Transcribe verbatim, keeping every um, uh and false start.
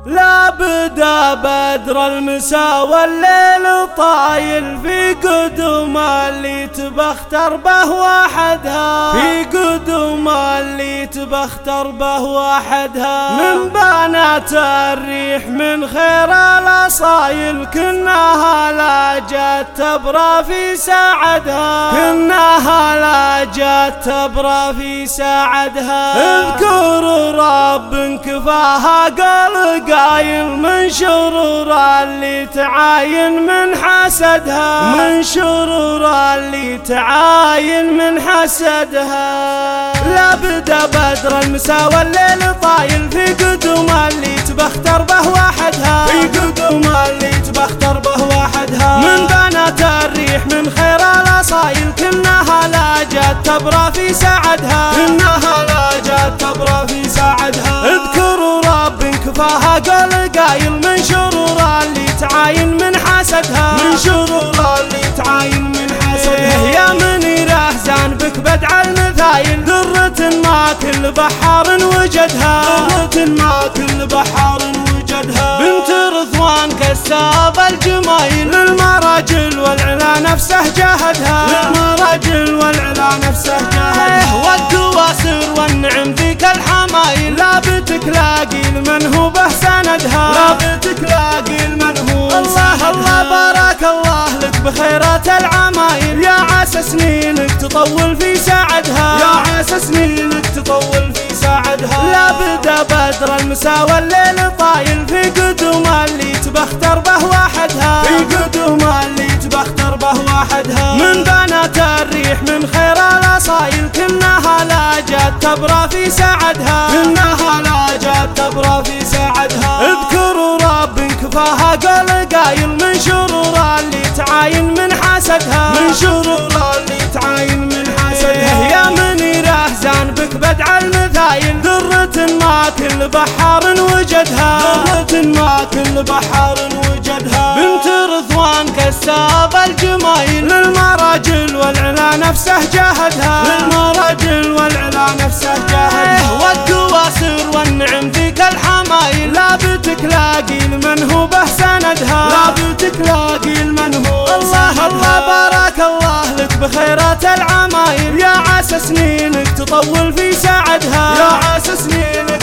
لا بدا بدر المساء والليل طايل في قدوم اللي تبختر به وحدها، في قدوم اللي تبختر به وحدها. من بنات الريح من خير الاصايل كناها لا جت تبرى في ساعدها، كناها لا جت تبرى في ساعدها. اذكروا رب كفاها قال قايل من شرور اللي تعاين من حسدها، من شرور اللي تعاين من حسدها. لا بدا بدر المساء والليل طايل في قدوم اللي تبختر به وحدها، في قدوم اللي تبختر به وحدها. من بنات الريح من خير الاصايل كناها لا جت تبرى في ساعدها، كناها لا جت تبرى في ساعدها. اذكروا رب كفاها قال قايل من شرور اللي تعاين من حسدها، من شرور اللي تعاين من حسدها. يا منيره زانبك بدع المثايل ذرة ما كل بحار وجدها، ذرة ما كل بحار وجدها. بنت رضوان كساب الجمايل للمراجل والعلا نفسه جاهدها، للمراجل والعلا نفسه جاهدها. والكواسر والنعم ذيك الحمايل لا بتكلاقي من هو به سندها، لا بتكلاقي من هو. الله الله بارك الله لك بخيرات العمايل، يا عسى سنينك تطول في ساعدها، يا عسى سنينك تطول في ساعدها. لا بدا بدر المساء والليل طايل في قدوم اللي تبختر به وحدها، في قدوم اللي تبختر به وحدها. من بنات الريح من خير الاصايل كناها لا جت تبرى في ساعدها، كناها لا جت تبرى في ساعدها. اذكروا رب كفاها قال قايل من شرور اللي تعاين من حسدها، من شرور اللي تعاين من حسدها. يا منيره زانبك بدع المثايل ذرة ما كل بحار وجدها، ذرة ما كل بحار وجدها. بنت رضوان كساب الجمايل للمراجل والعلا نفسه جاهدها، للمراجل والعلا نفسه جاهدها. والكواسر والنعم ذيك الحمايل لا بتكلاقي من هو به سندها، لا بتكلاقي من هو. الله الله بارك الله لك بخيرات العمايل، يا عسى سنينك تطول في ساعدها، يا عسى سنينك